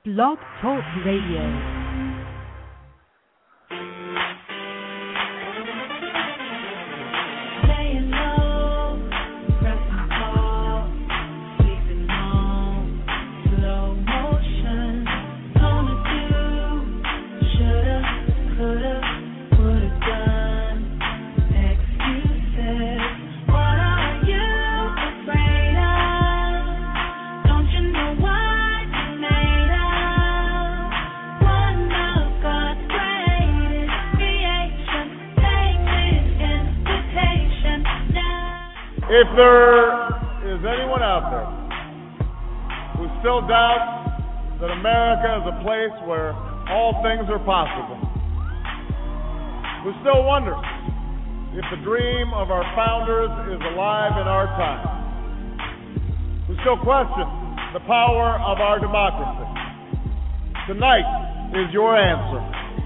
Blog Talk Radio. If there is anyone out there who still doubts that America is a place where all things are possible, who still wonders if the dream of our founders is alive in our time, who still questions the power of our democracy, tonight is your answer.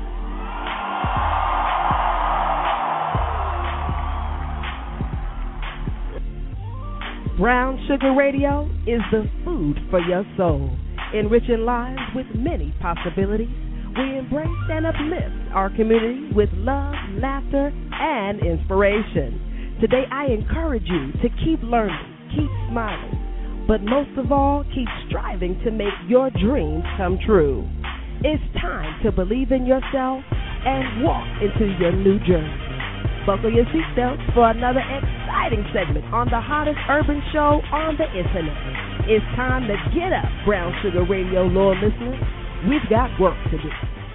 Brown Sugar Radio is the food for your soul, enriching lives with many possibilities. We embrace and uplift our community with love, laughter, and inspiration. Today, I encourage you to keep learning, keep smiling, but most of all, keep striving to make your dreams come true. It's time to believe in yourself and walk into your new journey. Buckle your seatbelts for another exciting segment on the hottest urban show on the internet. It's time to get up, Brown Sugar Radio loyal listeners. We've got work to do.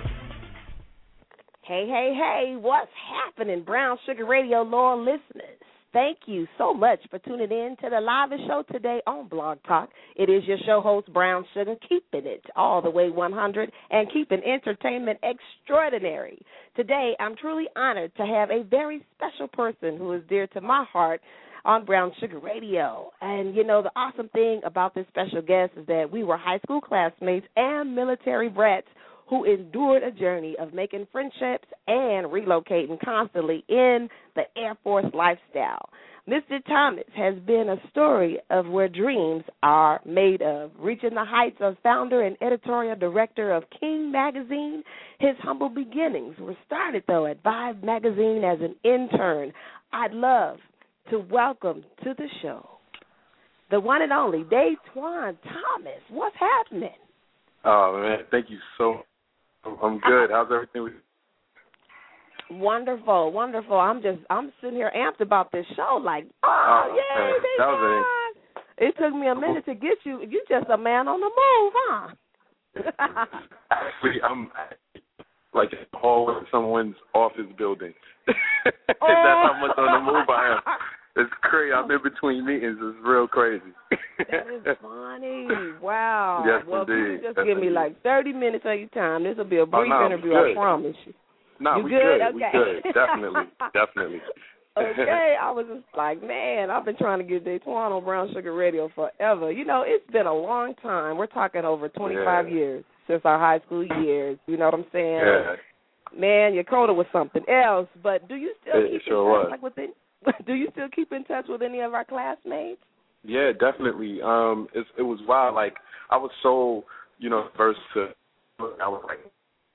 Hey, what's happening, Brown Sugar Radio loyal listeners? Thank you so much for tuning in to the live show today on Blog Talk. It is your show host, Brown Sugar, keeping it all the way 100 and keeping entertainment extraordinary. Today, I'm truly honored to have a very special person who is dear to my heart on Brown Sugar Radio. And, you know, the awesome thing about this special guest is that we were high school classmates and military brats who endured a journey of making friendships and relocating constantly in the Air Force lifestyle. Mr. Thomas has been a story of where dreams are made of, reaching the heights of founder and editorial director of King Magazine. His humble beginnings were started, though, at Vibe Magazine as an intern. I'd love to welcome to the show the one and only Daytwan Thomas. What's happening? Oh, man, thank you so much. I'm good. How's everything with you? Wonderful. I'm sitting here amped about this show. Like, yay, it took me a minute to get you. You just a man on the move, huh? Actually, I'm like in the hallway of someone's office building. That's how much on the move I am. It's crazy. I'm in between meetings. It's real crazy. That is funny. Wow. Yes, well, indeed. Just give me like 30 minutes of your time. This will be a brief interview, I promise you. No, we good? Okay. We good. Definitely. Okay. I was just like, man, I've been trying to get Daytwan on Brown Sugar Radio forever. You know, it's been a long time. We're talking over 25 years since our high school years. You know what I'm saying? Yeah. Man, Yakota was something else. But do you still keep sure in touch? Do you still keep in touch with any of our classmates? Yeah, definitely. It was wild. Like, I was so, versed to, I was like,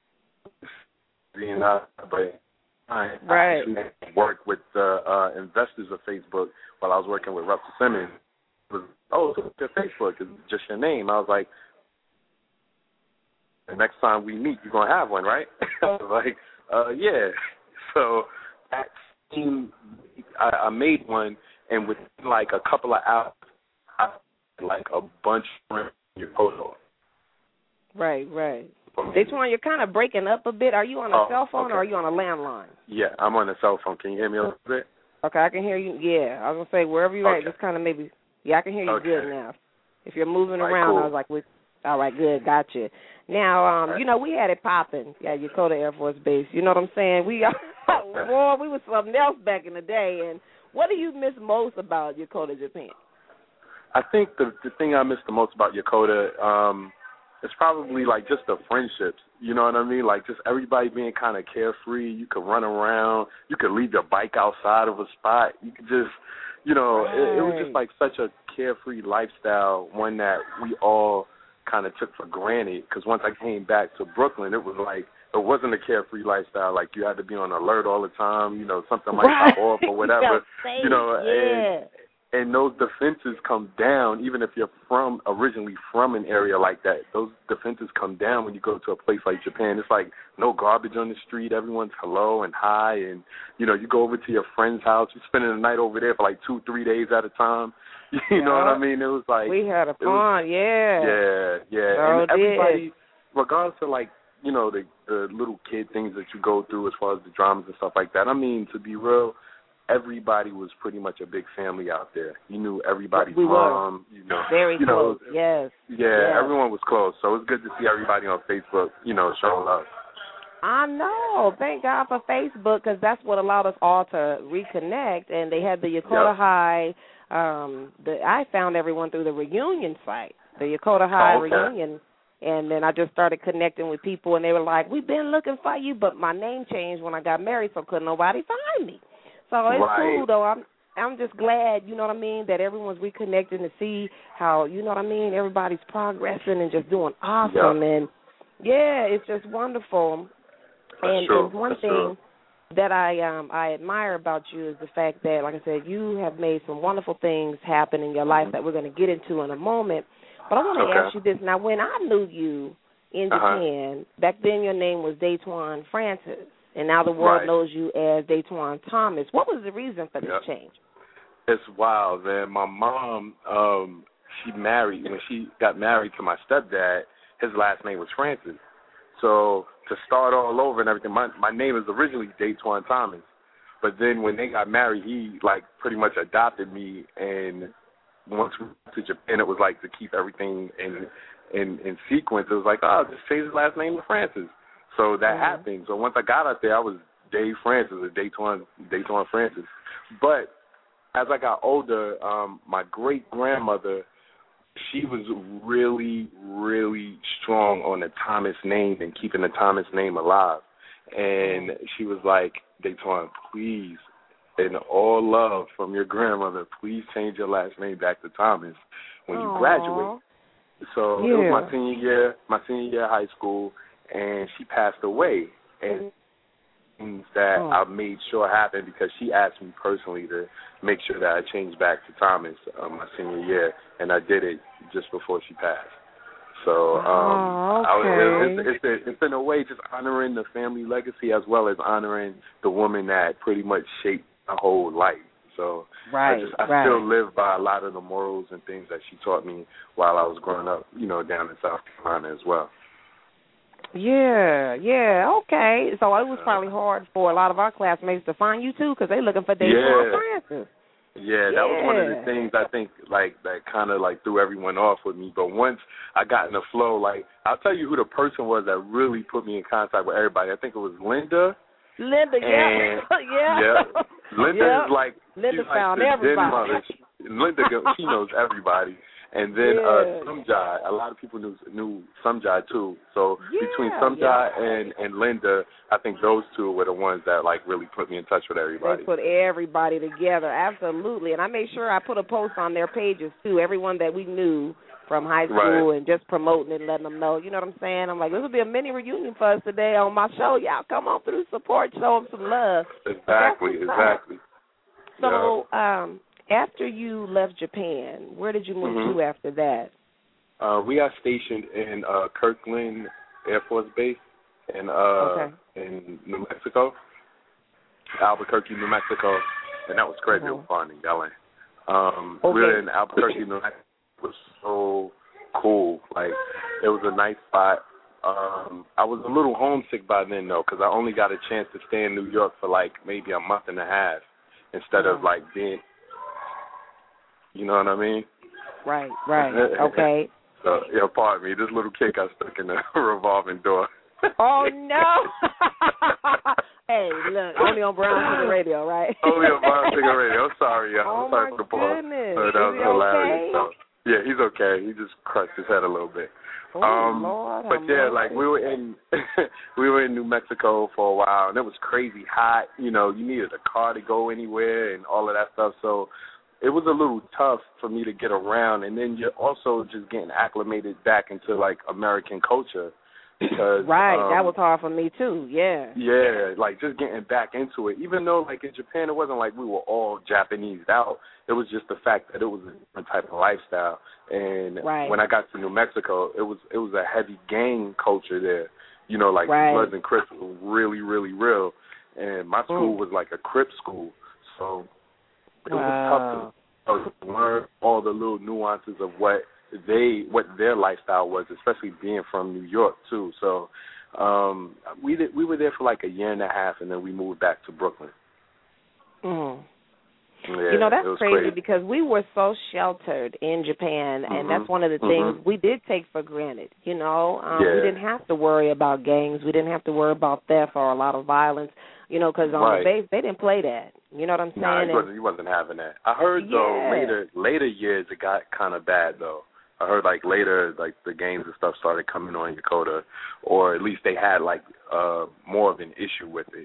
but I actually worked with the investors of Facebook while I was working with Russell Simmons. It was, it's your Facebook. It's just your name. I was like, the next time we meet, you're going to have one, right? I was like, yeah. So that team, I made one, and within like a couple of hours, I had like a bunch of your photos. Right. Daytwan, you're kind of breaking up a bit. Are you on a cell phone or are you on a landline? Yeah, I'm on a cell phone. Can you hear me a little bit? Okay, I can hear you. Yeah, I was going to say, wherever you're at, just kind of maybe, I can hear you good now. If you're moving around, cool. I was like, all right, good, gotcha. Now, we had it popping at Yokota Air Force Base. You know what I'm saying? We was something else back in the day. And what do you miss most about Yokota, Japan? I think the thing I miss the most about Yokota is probably like just the friendships. You know what I mean? Like just everybody being kind of carefree. You could run around. You could leave your bike outside of a spot. You could just, it was just like such a carefree lifestyle, one that we all kind of took for granted, because once I came back to Brooklyn, it was like, it wasn't a carefree lifestyle. Like, you had to be on alert all the time. You know, something might pop off or whatever. You know, and those defenses come down, even if you're originally from an area like that. Those defenses come down when you go to a place like Japan. It's like no garbage on the street. Everyone's hello and hi. And, you know, you go over to your friend's house. You're spending the night over there for like 2-3 days at a time. You know what I mean? It was like, we had a fun, Yeah. So and everybody, regardless of, like, you know, the little kid things that you go through as far as the dramas and stuff like that. I mean, to be real, everybody was pretty much a big family out there. You knew everybody's mom. You know, very close. Yes. Yeah, everyone was close. So it was good to see everybody on Facebook, you know, showing up. I know. Thank God for Facebook, because that's what allowed us all to reconnect. And they had the Yokota High. I found everyone through the reunion site, the Yokota High reunion. And then I just started connecting with people, and they were like, "We've been looking for you," but my name changed when I got married, so couldn't nobody find me. So it's cool, though. I'm just glad, you know what I mean, that everyone's reconnecting to see how, you know what I mean, everybody's progressing and just doing awesome. And, yeah, it's just wonderful. And one thing that I admire about you is the fact that, like I said, you have made some wonderful things happen in your life that we're going to get into in a moment. But I want to ask you this. Now, when I knew you in Japan, back then your name was Daytwan Francis, and now the world knows you as Daytwan Thomas. What was the reason for this change? It's wild, man. My mom, when she got married to my stepdad, his last name was Francis. So to start all over and everything, my name is originally Daytwan Thomas. But then when they got married, he, like, pretty much adopted me, and once we went to Japan, it was like to keep everything in sequence. It was like, just change his last name to Francis. So that happened. So once I got out there, I was Dave Francis, or Daytwan Francis. But as I got older, my great-grandmother, she was really, really strong on the Thomas name and keeping the Thomas name alive. And she was like, Daytwan, please, in all love from your grandmother, please change your last name back to Thomas when you graduate. So it was my senior year of high school, and she passed away. And things that I made sure happened because she asked me personally to make sure that I changed back to Thomas my senior year, and I did it just before she passed. So it's in a way just honoring the family legacy as well as honoring the woman that pretty much shaped my whole life. So I still live by a lot of the morals and things that she taught me while I was growing up, you know, down in South Carolina as well. Yeah, okay. So it was probably hard for a lot of our classmates to find you, too, because they're looking for Daytwan Francis. Yeah, that was one of the things I think, like, that kind of, like, threw everyone off with me. But once I got in the flow, like, I'll tell you who the person was that really put me in contact with everybody. I think it was Linda. Linda, Yeah. Linda is like, Linda she's found like everybody. Linda, she knows everybody. And then Sumjai, a lot of people knew Sumjai too. So between Sumjai and Linda, I think those two were the ones that, like, really put me in touch with everybody. They put everybody together, absolutely. And I made sure I put a post on their pages too, everyone that we knew from high school, and just promoting it and letting them know. You know what I'm saying? I'm like, this will be a mini reunion for us today on my show. Y'all come on through, support, show them some love. Exactly. So, after you left Japan, where did you move to after that? We got stationed in Kirkland Air Force Base in New Mexico, Albuquerque, New Mexico, and that was crazy. It was fun in yelling. We were in Albuquerque, New Mexico. It was so cool. Like, it was a nice spot. I was a little homesick by then, though, because I only got a chance to stay in New York for, like, maybe a month and a half instead of, like, being... You know what I mean? Right. Okay. So, pardon me. This little kid got stuck in a revolving door. Oh, no. Hey, look, only on Brown Sugar Radio, right? Only on Brown Sugar Radio. I'm sorry, y'all. Oh, I'm sorry for the pause. Goodness. That was hilarious. Okay? So, yeah, he's okay. He just crushed his head a little bit. Oh, Lord. But like we were in New Mexico for a while, and it was crazy hot. You know, you needed a car to go anywhere and all of that stuff. So it was a little tough for me to get around, and then you're also just getting acclimated back into like American culture. Because, that was hard for me too. Yeah. Yeah, like just getting back into it. Even though like in Japan, it wasn't like we were all Japanesed out. It was just the fact that it was a different type of lifestyle. And when I got to New Mexico, it was a heavy gang culture there. You know, like Bloods and Crips were really, really real. And my school was like a Crip school, so it was tough to learn all the little nuances of what their lifestyle was, especially being from New York too. So we were there for like a year and a half, and then we moved back to Brooklyn. Yeah, that's crazy because we were so sheltered in Japan, and that's one of the things we did take for granted. We didn't have to worry about gangs. We didn't have to worry about theft or a lot of violence, because on the base, they didn't play that. You know what I'm saying? Nah, he wasn't having that. I heard, though, later years it got kind of bad, though. I heard, like, later, like, the gangs and stuff started coming on Yokota, or at least they had, like, more of an issue with it.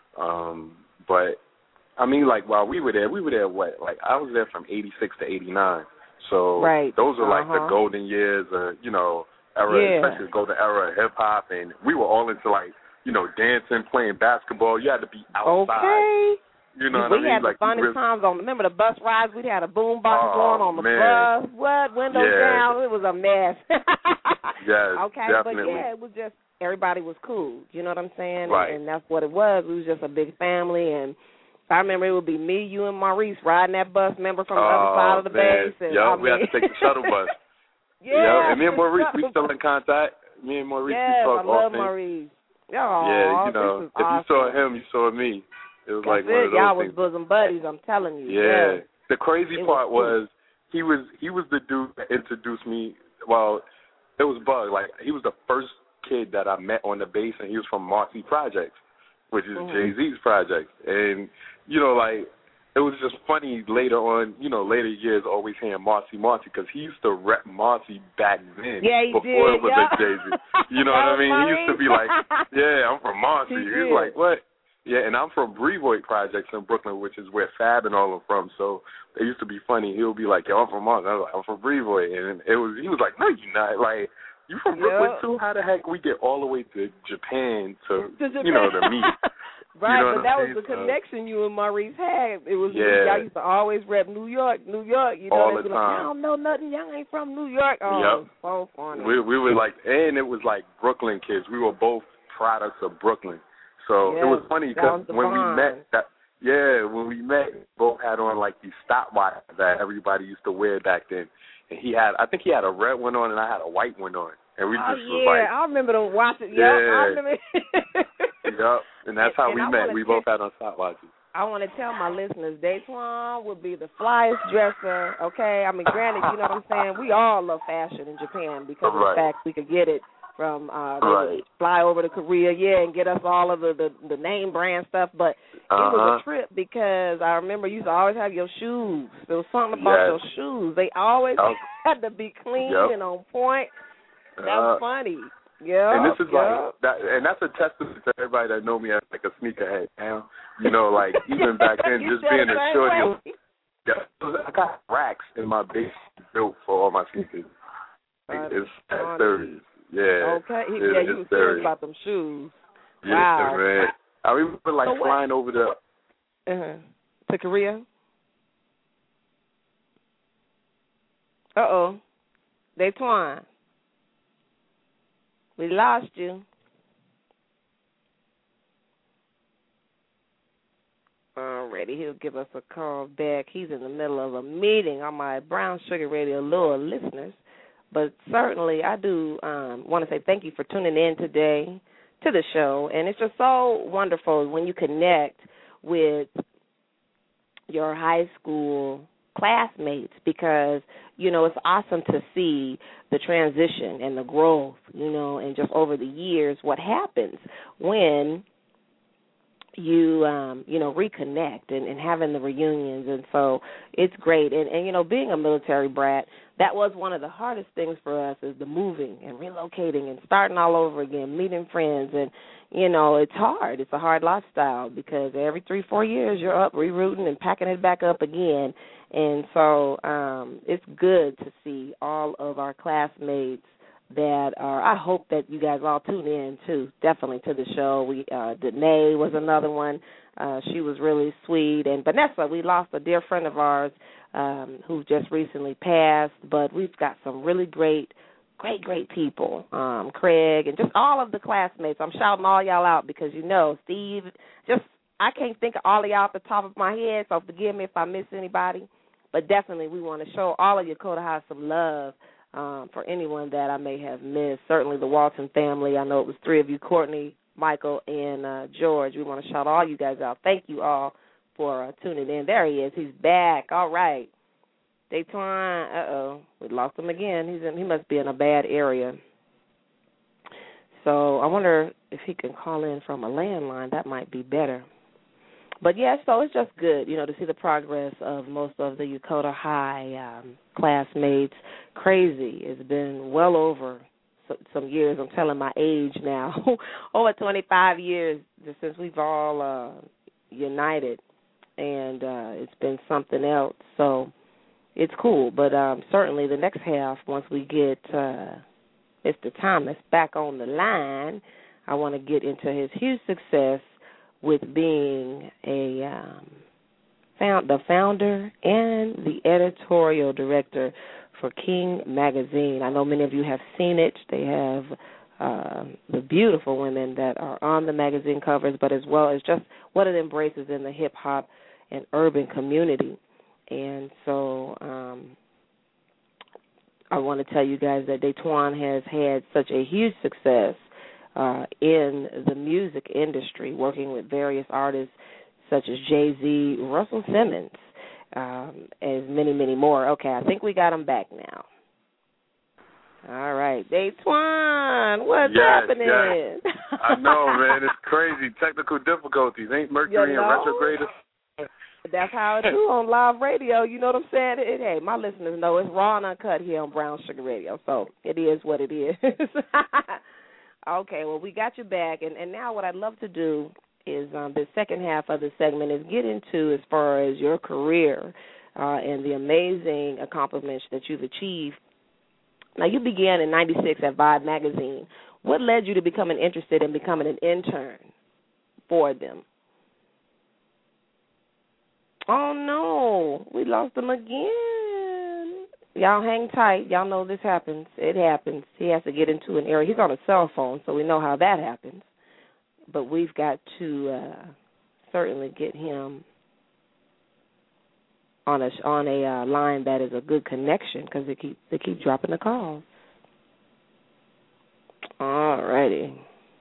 But, I mean, like, while we were there, what? Like, I was there from 86 to 89. So those are, like, the golden years, era, especially the golden era of hip-hop. And we were all into, like, dancing, playing basketball. You had to be outside. Okay. You know what I mean? We had the funniest times on. Remember the bus rides? We'd had a boom box going on the bus. What? Windows down. It was a mess. Yes, okay, definitely. But it was just everybody was cool. You know what I'm saying? Right. And that's what it was. We was just a big family, and I remember it would be me, you, and Maurice riding that bus. Remember from the other side of the base? And, we had to take the shuttle bus. And me and Maurice, we still in contact. Me and Maurice, we talk often. I love Maurice. If awesome. you saw him, you saw me. It was like one of those y'all things. was bosom buddies, I'm telling you. Yeah. The crazy part was he was the dude that introduced me. Well, it was Bug. Like, he was the first kid that I met on the base, and he was from Marcy Projects, which is Jay-Z's project. And, like, it was just funny later on, later years always hearing Marcy, because he used to rep Marcy back then. Yeah, he before did. It was a Jay-Z. You know what I mean? He used to be like, I'm from Marcy. He was like, what? Yeah, and I'm from Brevoort Projects in Brooklyn, which is where Fab and all are from. So it used to be funny. He would be like, I'm from Marcy. I was like, I'm from Brevoort. And he was like, no, you're not. Like, you from Brooklyn too? How the heck we get all the way to Japan to meet? Right, but that was the connection you and Maurice had. It was y'all used to always rep New York. All the time. Like, I don't know nothing. Y'all ain't from New York. Oh, so funny. We were like, and it was like Brooklyn kids. We were both products of Brooklyn. So it was funny because when we met, both had on like these stopwatches that everybody used to wear back then. And I think he had a red one on and I had a white one on. And we just was like, I remember them watching. Yeah, I remember. And that's how we met. We both had on stopwatches. I want to tell my listeners, Daytwan would be the flyest dresser, okay? I mean, granted, you know what I'm saying? We all love fashion in Japan because of the fact we could get it from fly over to Korea, and get us all of the name brand stuff. But it was a trip because I remember you used to always have your shoes. There was something about your shoes. They always had to be clean and on point. That was funny. Yeah. And this is like that, and that's a testament to everybody that know me as like a sneakerhead now. Like even back then, just being a shorty. I got racks in my basement built for all my sneakers. Like, it's serious. Yeah. Okay. You were serious about them shoes. Yeah, wow. Man. I remember like flying over to Korea. Daytwan. We lost you. Alrighty, he'll give us a call back. He's in the middle of a meeting on my Brown Sugar Radio loyal listeners. But certainly I do want to say thank you for tuning in today to the show. And it's just so wonderful when you connect with your high school classmates because, it's awesome to see the transition and the growth, and just over the years what happens when reconnect and having the reunions. And so it's great. And being a military brat, that was one of the hardest things for us, is the moving and relocating and starting all over again, meeting friends. And, it's hard. It's a hard lifestyle because every 3-4 years you're up rerouting and packing it back up again. And so it's good to see all of our classmates that are, I hope that you guys all tune in, too, definitely to the show. Danae was another one. She was really sweet. And Vanessa, we lost a dear friend of ours who just recently passed, but we've got some really great people, Craig, and just all of the classmates. I'm shouting all y'all out because, Steve, I can't think of all of y'all off the top of my head, so forgive me if I miss anybody. But definitely we want to show all of Yokota High some love for anyone that I may have missed. Certainly the Walton family. I know it was 3 of you, Courtney, Michael, and George. We want to shout all you guys out. Thank you all for tuning in. There he is. He's back. All right. Daytwan, we lost him again. He must be in a bad area. So I wonder if he can call in from a landline. That might be better. But, yeah, so it's just good, to see the progress of most of the Yokota High classmates. Crazy. It's been well over some years. I'm telling my age now. Over 25 years since we've all united. And it's been something else. So it's cool. But certainly the next half, once we get Mr. Thomas back on the line, I want to get into his huge success with being the founder and the editorial director for King Magazine. I know many of you have seen it. They have the beautiful women that are on the magazine covers, but as well as just what it embraces in the hip-hop and urban community. And so I want to tell you guys that Daytwan has had such a huge success in the music industry, working with various artists such as Jay-Z, Russell Simmons, and many, many more. Okay, I think we got him back now. All right, Daytwan, what's happening? Yes. I know, man. It's crazy. Technical difficulties. Ain't Mercury in retrograde? That's how it do on live radio. You know what I'm saying? Hey, my listeners know it's raw and uncut here on Brown Sugar Radio, so it is what it is. Okay, well, we got you back, and now what I'd love to do is the second half of the segment is get into as far as your career and the amazing accomplishments that you've achieved. Now, you began in 96 at Vibe Magazine. What led you to becoming interested in becoming an intern for them? Oh, no, we lost him again. Y'all hang tight. Y'all know this happens. It happens. He has to get into an area. He's on a cell phone, so we know how that happens. But we've got to certainly get him on a line that is a good connection because they keep dropping the calls. All righty.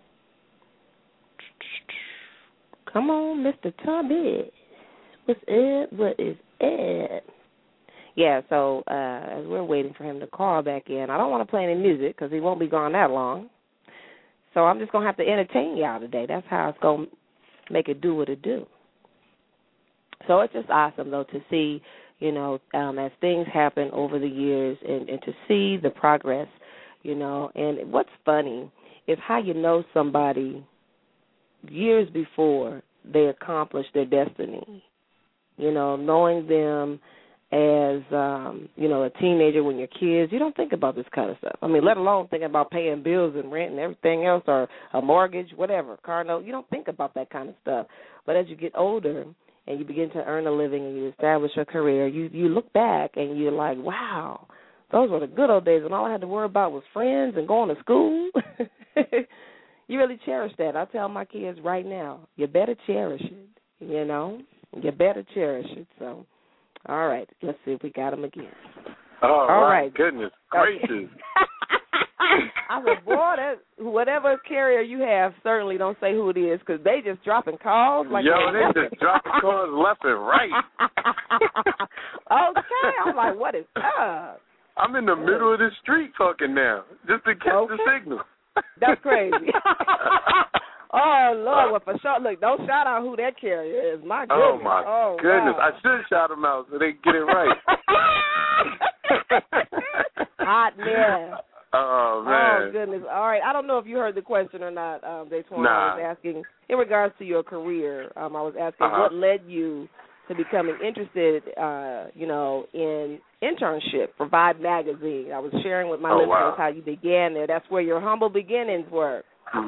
Come on, Mr. Thomas. What's up? What is it? Yeah, so as we're waiting for him to call back in, I don't want to play any music because he won't be gone that long. So I'm just going to have to entertain y'all today. That's how it's going to make it do what it do. So it's just awesome, though, to see, as things happen over the years and to see the progress, And what's funny is how you know somebody years before they accomplish their destiny. Knowing them as, a teenager when you're kids, you don't think about this kind of stuff. I mean, let alone thinking about paying bills and rent and everything else or a mortgage, whatever, car note. You don't think about that kind of stuff. But as you get older and you begin to earn a living and you establish a career, you look back and you're like, wow, those were the good old days when all I had to worry about was friends and going to school. You really cherish that. I tell my kids right now, you better cherish it, You better cherish it. So, all right, let's see if we got him again. All right. Goodness gracious. Okay. I said, boy, whatever carrier you have, certainly don't say who it is because they just dropping calls. Like they just dropping calls left and right. Okay. I'm like, what is up? I'm in the middle of the street talking now just to catch the signal. That's crazy. Oh, Lord, well, for sure. Look, don't shout out who that carrier is. My goodness. Oh, my goodness. Wow. I should shout them out so they get it right. Hot mess. Oh, man. Oh, goodness. All right. I don't know if you heard the question or not, Daytona. Nah. I was asking, in regards to your career, I was asking what led you to becoming interested, in internship for Vibe Magazine. I was sharing with my listeners how you began there. That's where your humble beginnings were.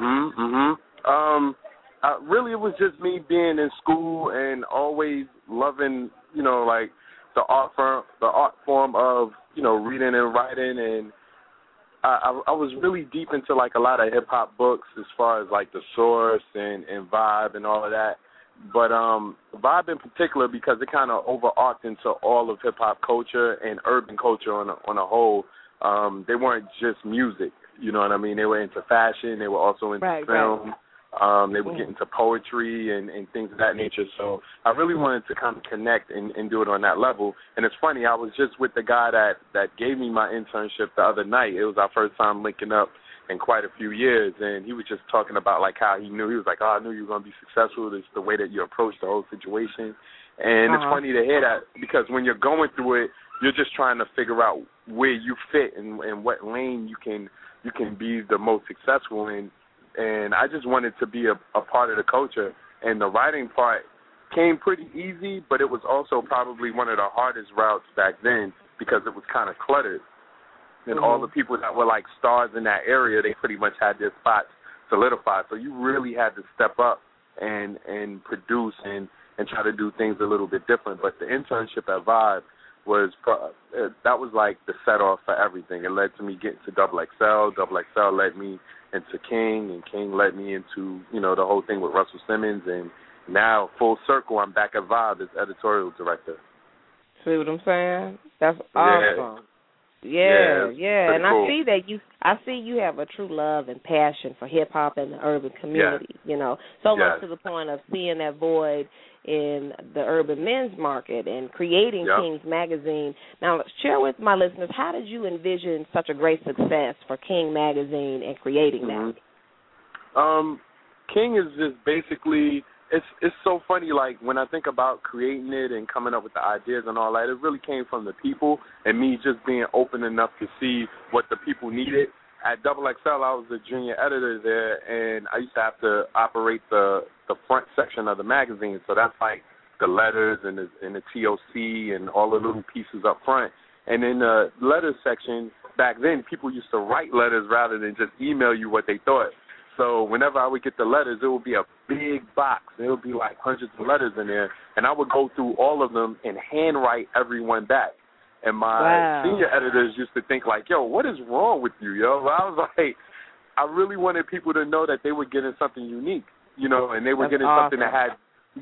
Really, it was just me being in school and always loving, like the art form of, reading and writing, and I was really deep into like a lot of hip hop books as far as like The Source and Vibe and all of that. But Vibe in particular, because it kind of overarched into all of hip hop culture and urban culture on a whole. They weren't just music, you know what I mean? They were into fashion. They were also into film. Right. They would get into poetry and things of that nature. So I really wanted to kind of connect and do it on that level. And it's funny, I was just with the guy that gave me my internship the other night. It was our first time linking up in quite a few years, and he was just talking about like how he knew. He was like, I knew you were going to be successful. It's the way that you approach the whole situation. And it's funny to hear that, because when you're going through it, you're just trying to figure out where you fit and what lane you can be the most successful in. And I just wanted to be a part of the culture. And the writing part came pretty easy, but it was also probably one of the hardest routes back then because it was kind of cluttered. And all the people that were like stars in that area, they pretty much had their spots solidified. So you really had to step up and produce and try to do things a little bit different. But the internship at Vibe that was like the set off for everything. It led to me getting to XXL. XXL led me into King, and King led me into, the whole thing with Russell Simmons. And now, full circle, I'm back at Vibe as editorial director. See what I'm saying? That's awesome. Yeah. And cool. I see you have a true love and passion for hip hop and the urban community, so much to the point of seeing that void in the urban men's market and creating King's Magazine. Now, share with my listeners, how did you envision such a great success for King Magazine and creating that? King is just basically, it's so funny, like when I think about creating it and coming up with the ideas and all that, it really came from the people and me just being open enough to see what the people needed. At XXL, I was the junior editor there, and I used to have to operate the front section of the magazine. So that's like the letters and the TOC and all the little pieces up front. And in the letters section, back then, people used to write letters rather than just email you what they thought. So whenever I would get the letters, it would be a big box. It would be like hundreds of letters in there, and I would go through all of them and handwrite everyone back. And my senior editors used to think like, yo, what is wrong with you, yo? I was like, I really wanted people to know that they were getting something unique, and they were getting something that had,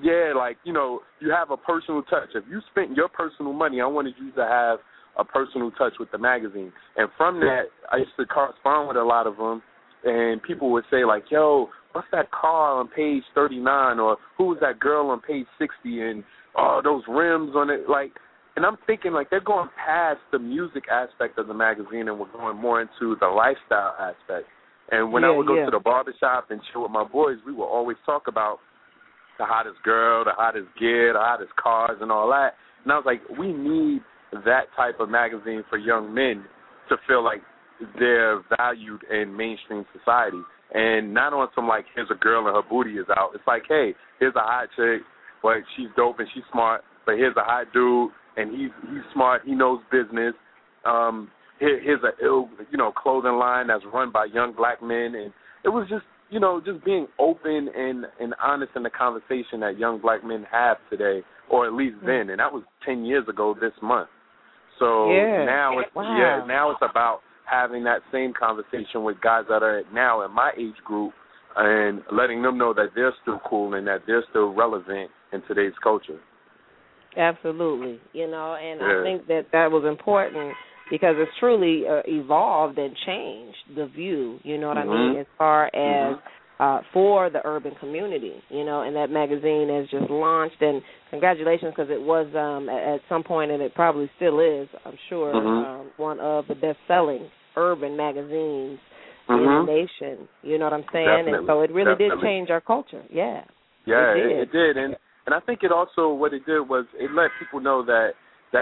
you have a personal touch. If you spent your personal money, I wanted you to have a personal touch with the magazine. And from that, I used to correspond with a lot of them, and people would say like, yo, what's that car on page 39, or who was that girl on page 60, and those rims on it, like. And I'm thinking, like, they're going past the music aspect of the magazine and we're going more into the lifestyle aspect. And when I would go to the barbershop and chill with my boys, we would always talk about the hottest girl, the hottest gear, the hottest cars and all that. And I was like, we need that type of magazine for young men to feel like they're valued in mainstream society. And not on some, like, here's a girl and her booty is out. It's like, hey, here's a hot chick, but she's dope and she's smart, but here's a hot dude. And he's smart. He knows business. Here's a ill, clothing line that's run by young black men. And it was just, just being open and honest in the conversation that young black men have today, or at least then. And that was 10 years ago this month. So now it's about having that same conversation with guys that are now in my age group and letting them know that they're still cool and that they're still relevant in today's culture. Absolutely, and I think that was important because it's truly evolved and changed the view, you know what I mean, as far as for the urban community, and that magazine has just launched, and congratulations because it was at some point, and it probably still is, I'm sure, one of the best-selling urban magazines in the nation. You know what I'm saying? Definitely. And so it really Definitely. did change our culture. Yeah. Yeah, it did. And I think it also, what it did was it let people know that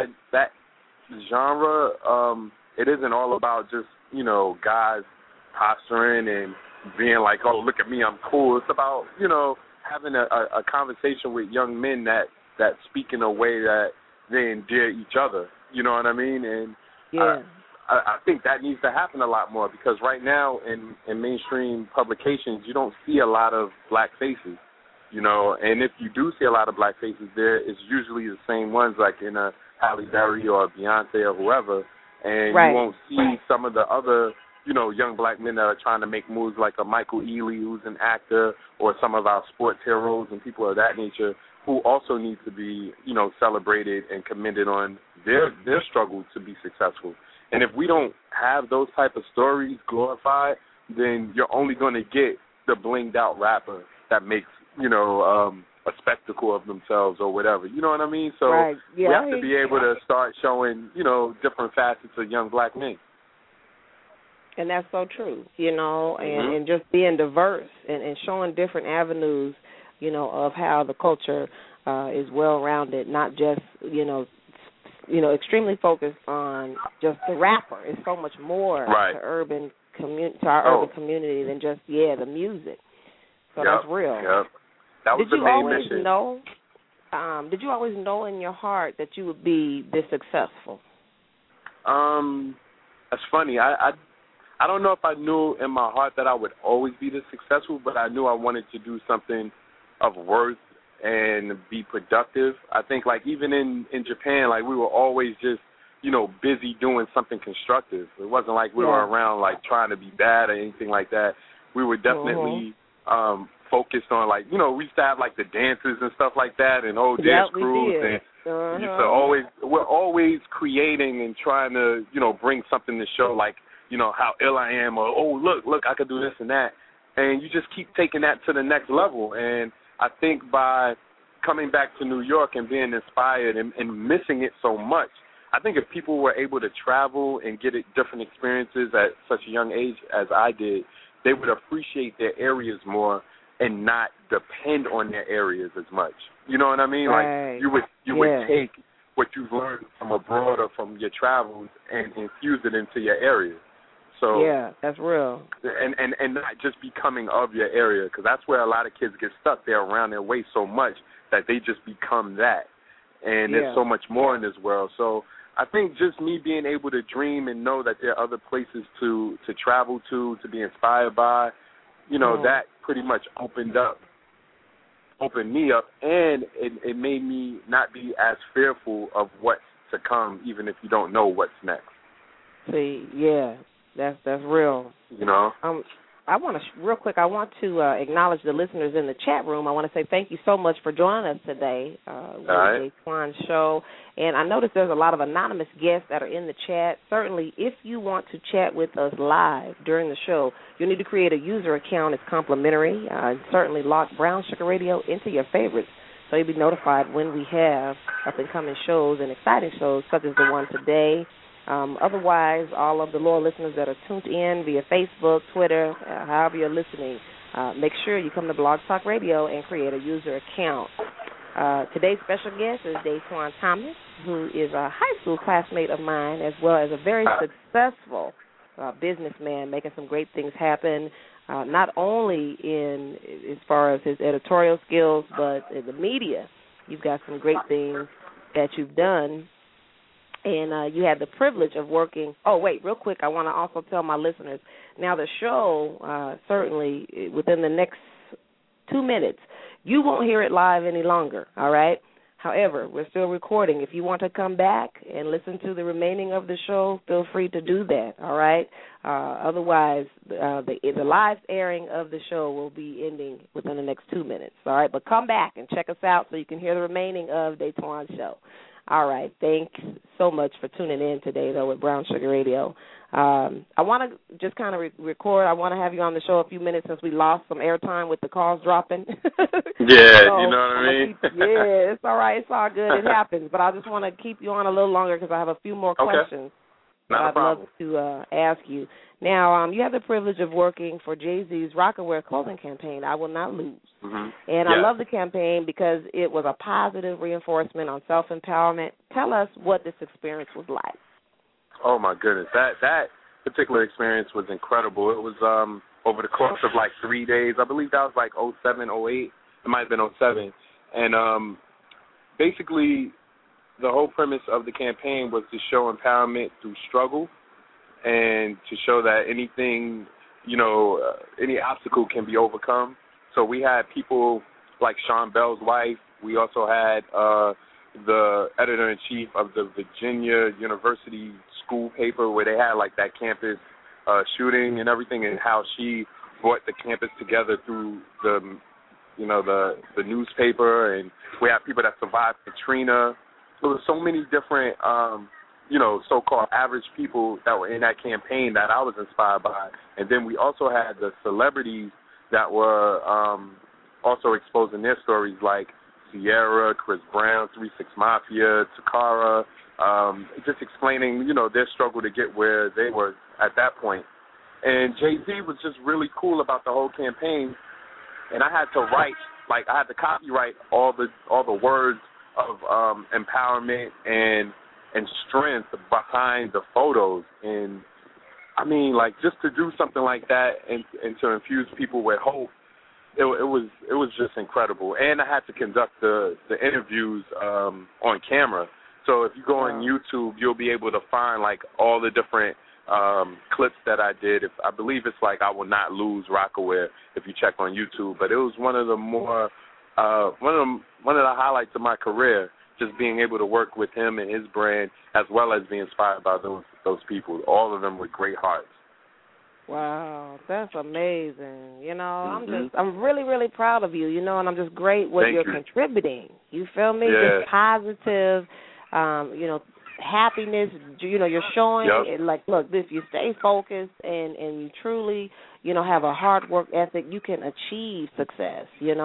genre, it isn't all about just, you know, guys posturing and being like, oh, look at me, I'm cool. It's about, you know, having a conversation with young men that speak in a way that they endear each other. You know what I mean? And yeah. I think that needs to happen a lot more, because right now in mainstream publications, you don't see a lot of black faces, you know, and if you do see a lot of black faces there, it's usually the same ones, like in a Halle Berry or Beyonce or whoever, and you won't see some of the other, you know, young black men that are trying to make moves, like a Michael Ealy, who's an actor, or some of our sports heroes and people of that nature, who also need to be, you know, celebrated and commended on their struggle to be successful. And if we don't have those type of stories glorified, then you're only going to get the blinged out rapper that makes, you know, a spectacle of themselves or whatever. You know what I mean? So we have to be able to start showing, you know, different facets of young black men. And that's so true, you know, and just being diverse and showing different avenues, you know, of how the culture is well-rounded, not just, you know, extremely focused on just the rapper. It's so much more to our urban community than just the music. So that's real. Yep. That was the main mission. Did you always know in your heart that you would be this successful? That's funny. I don't know if I knew in my heart that I would always be this successful, but I knew I wanted to do something of worth and be productive. I think, like, even in Japan, like, we were always just, you know, busy doing something constructive. It wasn't like we were around, like, trying to be bad or anything like that. We were definitely focused on, like, you know, we used to have, like, the dances and stuff like that and old dance crews. And we're always creating and trying to, you know, bring something to show, like, you know, how ill I am, or, oh, look, I could do this and that. And you just keep taking that to the next level. And I think by coming back to New York and being inspired and missing it so much, I think if people were able to travel and get different experiences at such a young age as I did, they would appreciate their areas more and not depend on their areas as much. You know what I mean? Right. Like you would take what you've learned from abroad or from your travels and infuse it into your area. So that's real. And not just becoming of your area, because that's where a lot of kids get stuck. They're around their way so much that they just become that. And there's so much more in this world. So I think just me being able to dream and know that there are other places to travel to be inspired by, you know, that pretty much opened me up, and it made me not be as fearful of what's to come, even if you don't know what's next. See, that's real. You know? I want to acknowledge the listeners in the chat room. I want to say thank you so much for joining us today with the Daquan Show. And I noticed there's a lot of anonymous guests that are in the chat. Certainly, if you want to chat with us live during the show, you'll need to create a user account. It's complimentary. Certainly lock Brown Sugar Radio into your favorites so you'll be notified when we have up-and-coming shows and exciting shows such as the one today. Otherwise, all of the loyal listeners that are tuned in via Facebook, Twitter, however you're listening, make sure you come to Blog Talk Radio and create a user account. Today's special guest is Daquan Thomas, who is a high school classmate of mine, as well as a very successful businessman, making some great things happen, not only in as far as his editorial skills, but in the media. You've got some great things that you've done. And you had the privilege of working. Oh, wait, real quick, I want to also tell my listeners. Now, the show, certainly within the next 2 minutes, you won't hear it live any longer, all right? However, we're still recording. If you want to come back and listen to the remaining of the show, feel free to do that, all right? Otherwise, the live airing of the show will be ending within the next 2 minutes, all right? But come back and check us out so you can hear the remaining of Daquan's show. All right. Thanks so much for tuning in today, though, with Brown Sugar Radio. I want to just kind of record. I want to have you on the show a few minutes since we lost some airtime with the calls dropping. You know what I mean? It's all right. It's all good. It happens. But I just want to keep you on a little longer because I have a few more questions Not a problem. I'd love to ask you. Now, you have the privilege of working for Jay-Z's Rockaware clothing campaign, I Will Not Lose. Mm-hmm. And I love the campaign because it was a positive reinforcement on self-empowerment. Tell us what this experience was like. Oh, my goodness. That particular experience was incredible. It was over the course of like 3 days. I believe that was like 07, 08. It might have been 07. And basically the whole premise of the campaign was to show empowerment through struggle and to show that anything, any obstacle can be overcome. So we had people like Sean Bell's wife. We also had the editor-in-chief of the Virginia University school paper where they had like that campus shooting and everything, and how she brought the campus together through the newspaper. And we had people that survived Katrina. There were so many different so-called average people that were in that campaign that I was inspired by. And then we also had the celebrities that were also exposing their stories, like Sierra, Chris Brown, 3 6 Mafia, Takara, just explaining, their struggle to get where they were at that point. And Jay-Z was just really cool about the whole campaign. And I had to copyright all the words of empowerment and strength behind the photos. And I mean, like, just to do something like that and to infuse people with hope, it was just incredible. And I had to conduct the interviews on camera. So if you go on YouTube, you'll be able to find like all the different clips that I did. I believe it's like I Will Not Lose Rockaware if you check on YouTube. But it was one of the more one of the highlights of my career, just being able to work with him and his brand, as well as being inspired by those people. All of them with great hearts. Wow, that's amazing. I'm really, really proud of you, and I'm just great what you're contributing. You feel me? Yeah. Just positive, happiness, you're showing it. Like, look, if you stay focused and you truly, have a hard work ethic, you can achieve success,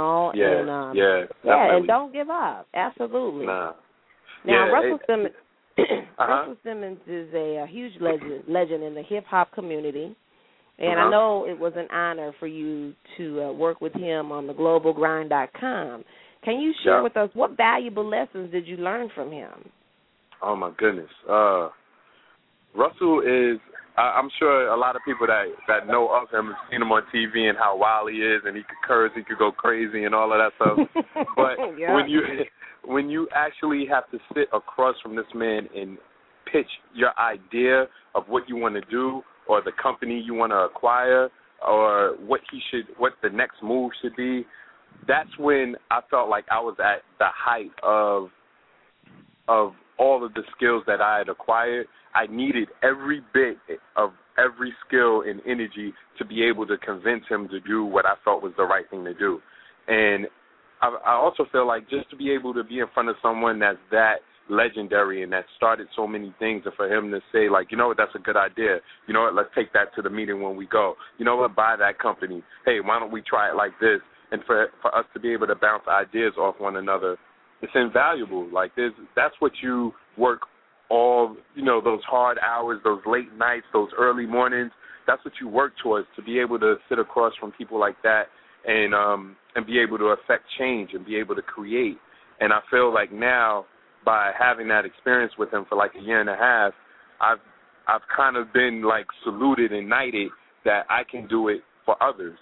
and don't give up. Absolutely. Nah. Now, Russell Simmons, Russell Simmons is a huge legend in the hip-hop community, and I know it was an honor for you to work with him on the globalgrind.com. Can you share with us what valuable lessons did you learn from him? Oh, my goodness. Russell is, I'm sure a lot of people that know of him have seen him on TV and how wild he is, and he could curse, he could go crazy and all of that stuff. But when you actually have to sit across from this man and pitch your idea of what you want to do or the company you want to acquire or what the next move should be, that's when I felt like I was at the height of all of the skills that I had acquired. I needed every bit of every skill and energy to be able to convince him to do what I felt was the right thing to do. And I also feel like just to be able to be in front of someone that's that legendary and that started so many things, and for him to say, like, you know what, that's a good idea. You know what, let's take that to the meeting when we go. You know what, buy that company. Hey, why don't we try it like this? And for us to be able to bounce ideas off one another, it's invaluable. Like, that's what you work all, those hard hours, those late nights, those early mornings. That's what you work towards, to be able to sit across from people like that and be able to affect change and be able to create. And I feel like now, by having that experience with him for like a year and a half, I've kind of been like saluted and knighted that I can do it for others.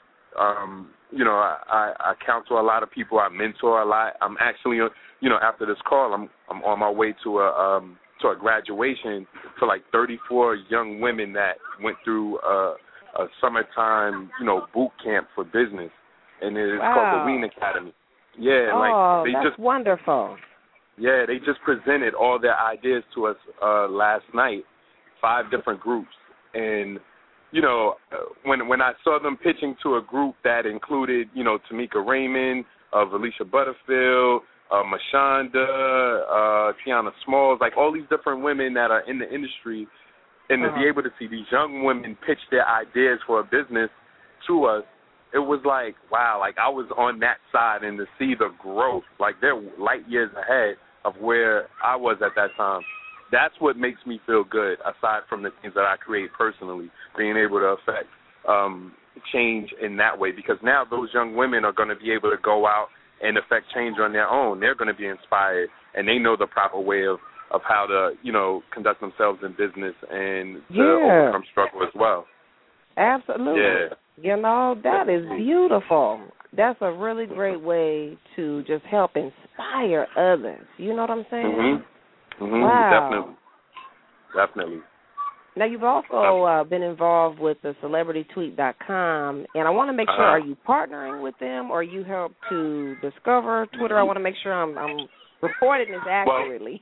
I counsel a lot of people. I mentor a lot. I'm actually, after this call, I'm on my way to a graduation for like 34 young women that went through a summertime, boot camp for business, and it's called the Ween Academy. Yeah, that's wonderful. Yeah, they just presented all their ideas to us last night, 5 different groups, and when I saw them pitching to a group that included, Tamika Raymond, Alicia Butterfield, Mashonda, Tiana Smalls, like all these different women that are in the industry, and to be able to see these young women pitch their ideas for a business to us, it was like, wow, like I was on that side, and to see the growth, like they're light years ahead of where I was at that time. that's what makes me feel good, aside from the things that I create personally, being able to affect change in that way. Because now those young women are going to be able to go out and affect change on their own. They're going to be inspired, and they know the proper way of how to, conduct themselves in business and to overcome struggle as well. Absolutely. Yeah. That is beautiful. That's a really great way to just help inspire others. You know what I'm saying? Wow. Definitely. Now, you've also been involved with the CelebrityTweet.com, and I want to make sure, are you partnering with them or you help to discover Twitter? I want to make sure I'm reporting this accurately.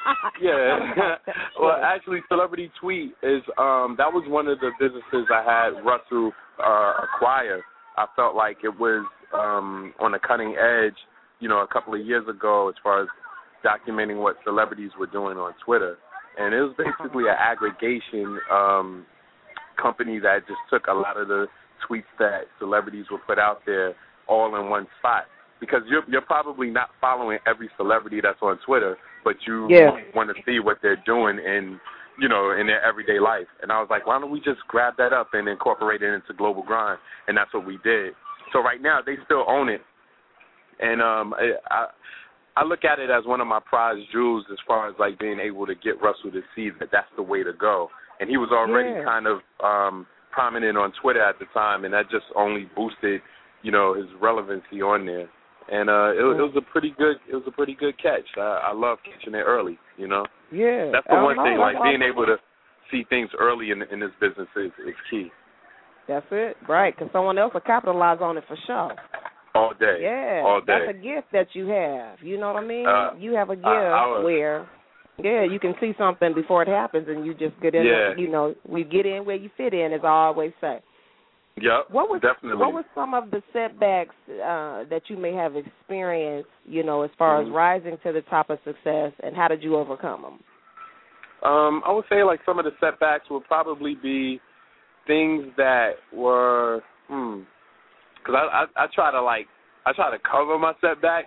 Well, actually, Celebrity Tweet is that was one of the businesses I had Russell acquire. I felt like it was on the cutting edge, a couple of years ago as far as documenting what celebrities were doing on Twitter. And it was basically an aggregation company that just took a lot of the tweets that celebrities would put out there all in one spot. Because you're probably not following every celebrity that's on Twitter, but you want to see what they're doing in their everyday life. And I was like, why don't we just grab that up and incorporate it into Global Grind? And that's what we did. So right now they still own it. And I look at it as one of my prized jewels as far as like being able to get Russell to see that that's the way to go. And he was already kind of prominent on Twitter at the time, and that just only boosted, his relevancy on there. And it was a pretty good catch. I love catching it early, Yeah. That's the one thing, like being able to see things early in this business is key. That's it, right? Because someone else will capitalize on it for sure. All day. Yeah. All day. That's a gift that you have. You know what I mean? You have a gift where, you can see something before it happens, and you just get in. We get in where you fit in, as I always say. Yep, definitely. What were some of the setbacks that you may have experienced, as far as rising to the top of success, and how did you overcome them? I would say, like, some of the setbacks would probably be things that were, because I try to cover my setbacks,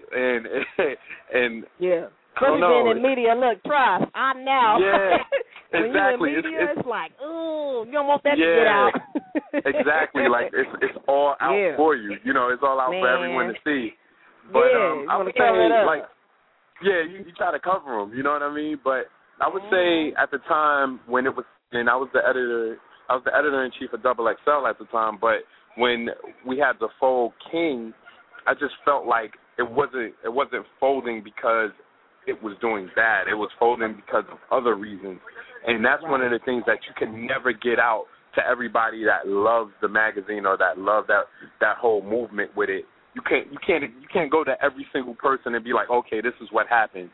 and yeah. Especially being in media, look, trust, I know. Yeah, when exactly. You're in media, it's like, ooh, you don't want that to get out. Exactly. Like, it's all out for you. It's all out for everyone to see. But I would say, you try to cover them. You know what I mean? But I would say at the time when it was, and I was the editor-in-chief of Double XL at the time. But when we had the fold King, I just felt like it wasn't folding because it was doing bad. It was folding because of other reasons. And that's one of the things that you can never get out to everybody that loves the magazine or that love that whole movement with it. You can't go to every single person and be like, okay, this is what happened.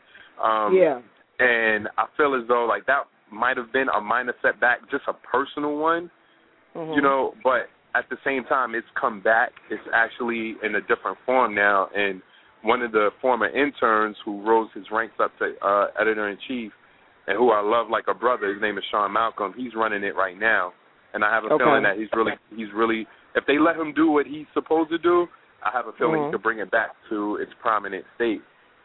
And I feel as though like that might have been a minor setback, just a personal one, but at the same time it's come back. It's actually in a different form now, and one of the former interns who rose his ranks up to editor-in-chief and who I love like a brother, his name is Sean Malcolm, he's running it right now. And I have a feeling that he's really, if they let him do what he's supposed to do, I have a feeling he could bring it back to its prominent state.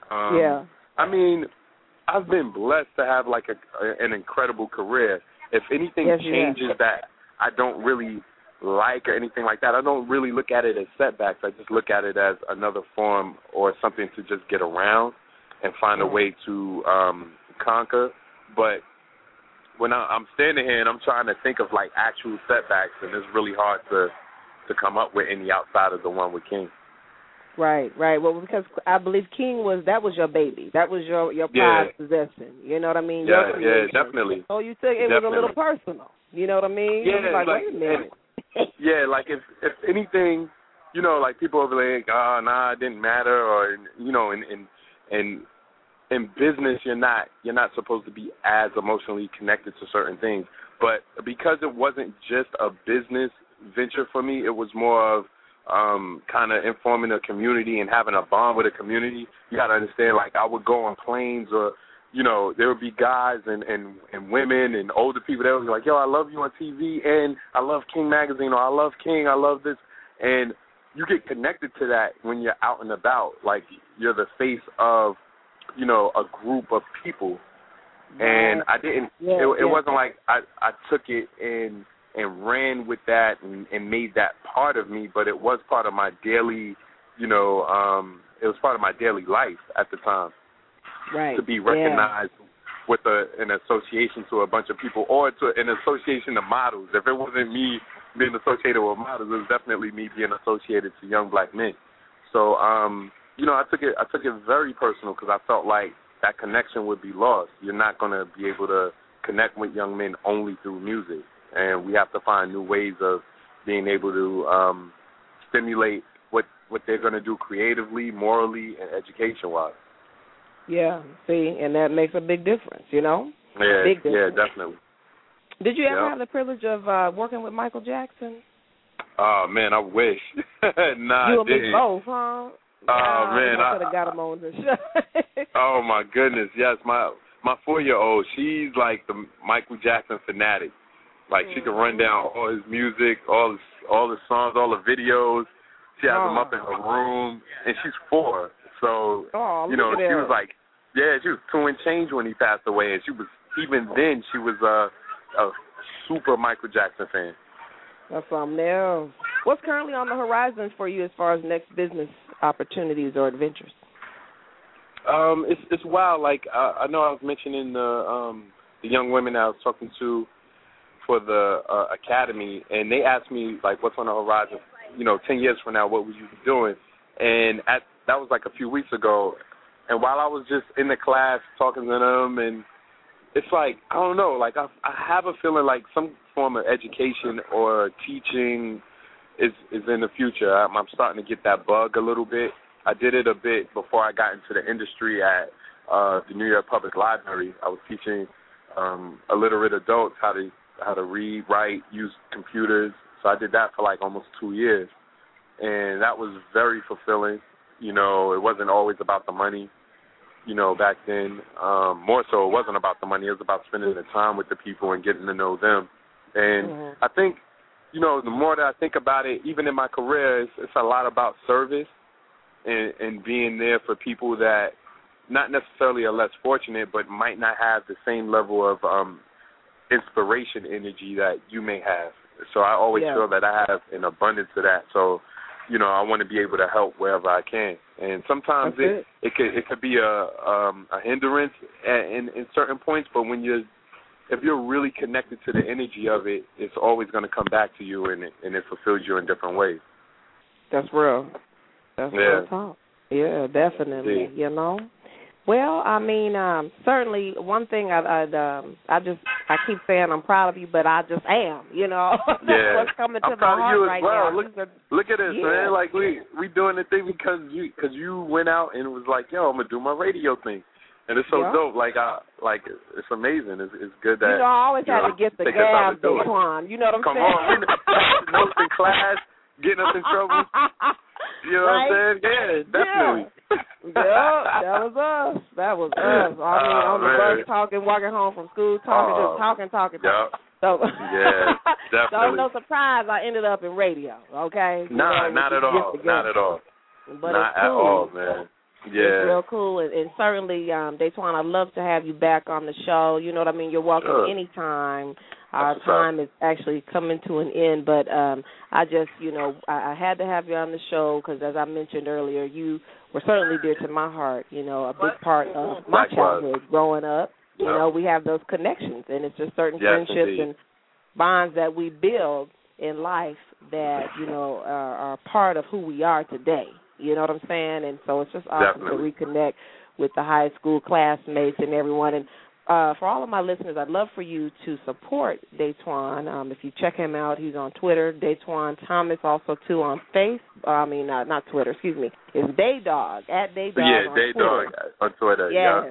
I mean, I've been blessed to have like an incredible career. If anything changes that I don't really like or anything like that, I don't really look at it as setbacks. I just look at it as another form or something to just get around and find a way to conquer. But when I'm standing here and I'm trying to think of like actual setbacks, and it's really hard to come up with any outside of the one with King. Right. Well, because I believe King was your baby. That was your prized possession. You know what I mean? Yeah, definitely. So you took it was a little personal. You know what I mean? Yeah, like wait a minute. Like if anything, like people will be like, oh, nah, it didn't matter, or in business you're not supposed to be as emotionally connected to certain things. But because it wasn't just a business venture for me, it was more of kind of informing a community and having a bond with a community. You got to understand, like, I would go on planes or, there would be guys and women and older people that would be like, yo, I love you on TV and I love King Magazine, or I love King, I love this. And you get connected to that when you're out and about. Like, you're the face of, a group of people, And I didn't. It wasn't like I took it and ran with that and made that part of me, but it was part of my daily, it was part of my daily life at the time. Right. To be recognized with an association to a bunch of people, or to an association of models. If it wasn't me being associated with models, it was definitely me being associated to young black men. So, I took it very personal because I felt like that connection would be lost. You're not going to be able to connect with young men only through music, and we have to find new ways of being able to stimulate what they're going to do creatively, morally, and education-wise. Yeah, see, and that makes a big difference, Yeah, big difference. Yeah, definitely. Did you ever have the privilege of working with Michael Jackson? Oh, man, I wish. Nah, you and me both, huh? Oh, man. I could have got him on the show. Oh, my goodness, yes. My 4-year-old, she's like the Michael Jackson fanatic. Like, she can run down all his music, all the songs, all the videos. She has them up in her room, and she's 4. So, she was like, she was 2 and change when he passed away, and she was, even then, she was a super Michael Jackson fan. That's something else. What's currently on the horizon for you as far as next business opportunities or adventures? It's wild. Like, I know I was mentioning the young women I was talking to for the academy, and they asked me, like, what's on the horizon, 10 years from now, what would you be doing? And that was like a few weeks ago. And while I was just in the class talking to them, and it's like, I don't know, like I have a feeling like some form of education or teaching is in the future. I'm starting to get that bug a little bit. I did it a bit before I got into the industry at the New York Public Library. I was teaching illiterate adults how to read, write, use computers. So I did that for like almost 2 years. And that was very fulfilling. It wasn't always about the money, back then. More so it wasn't about the money. It was about spending the time with the people and getting to know them. And I think, the more that I think about it, even in my career, it's a lot about service and being there for people that not necessarily are less fortunate, but might not have the same level of inspiration energy that you may have. So I always feel that I have an abundance of that. So, I want to be able to help wherever I can. And sometimes it could be a hindrance in certain points, but if you're really connected to the energy of it, it's always going to come back to you, and it fulfills you in different ways. That's real. That's real talk. Yeah, definitely. Well, I mean, certainly one thing I keep saying I'm proud of you, but I just am, That's what's coming to my heart right now. Look at this, man. Like we doing the thing because you went out and was like, yo, I'm gonna do my radio thing, and it's so dope. Like it's amazing. It's good that I always had to get the gab, Daquan. You know what I'm saying? Come on, we passing notes in class, getting us in trouble. You know what I'm saying? Yeah, definitely. That was us. I mean, on the bus talking, walking home from school, talking. Yep. So definitely. So no surprise, I ended up in radio. Okay. Nah, not at all. Not at all. But not it's cool. At all, man. Yeah. It's real cool, and certainly, Daquan, I'd love to have you back on the show. You know what I mean? You're welcome anytime. Our time is actually coming to an end, but I just, I had to have you on the show because, as I mentioned earlier, you were certainly dear to my heart, a big part of my childhood growing up. We have those connections, and it's just certain friendships and bonds that we build in life that, are part of who we are today. You know what I'm saying? And so it's just awesome to reconnect with the high school classmates and everyone. And for all of my listeners, I'd love for you to support Daquan. If you check him out, he's on Twitter, Daquan Thomas, also too on not Twitter, excuse me. It's Daydog, at Daydog on Twitter. Daydog on Twitter,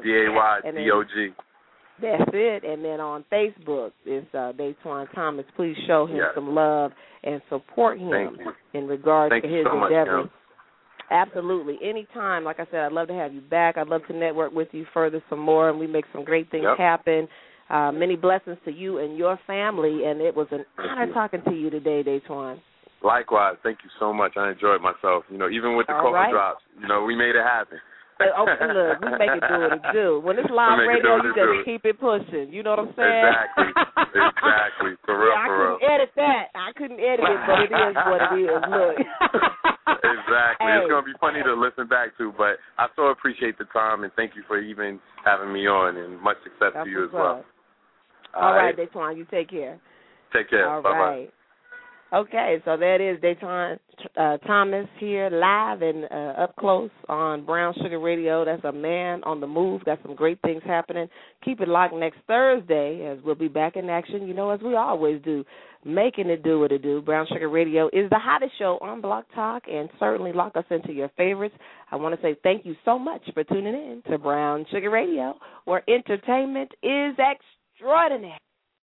DAYDOG. That's it. And then on Facebook, it's Daquan Thomas. Please show him some love and support him in regards to his endeavors. Absolutely. Anytime. Like I said, I'd love to have you back. I'd love to network with you further some more, and we make some great things happen. Many blessings to you and your family, and it was an honor talking to you today, Daquan. Likewise. Thank you so much. I enjoyed myself. Even with the cold drops, we made it happen. Look, we make it do what it do. When it's live radio, you just keep it pushing. You know what I'm saying? Exactly. For real, I couldn't edit that. I couldn't edit it, but it is what it is. Look. Exactly. Hey. It's going to be funny to listen back to, but I so appreciate the time, and thank you for even having me on, and much success to you as well. All right, Daytwan, you take care. Take care. All Bye-bye. right. Okay, so that is Daytwan Thomas here live and up close on Brown Sugar Radio. That's a man on the move. Got some great things happening. Keep it locked next Thursday as we'll be back in action, as we always do, making it do what it do. Brown Sugar Radio is the hottest show on Blog Talk, and certainly lock us into your favorites. I want to say thank you so much for tuning in to Brown Sugar Radio, where entertainment is extraordinary.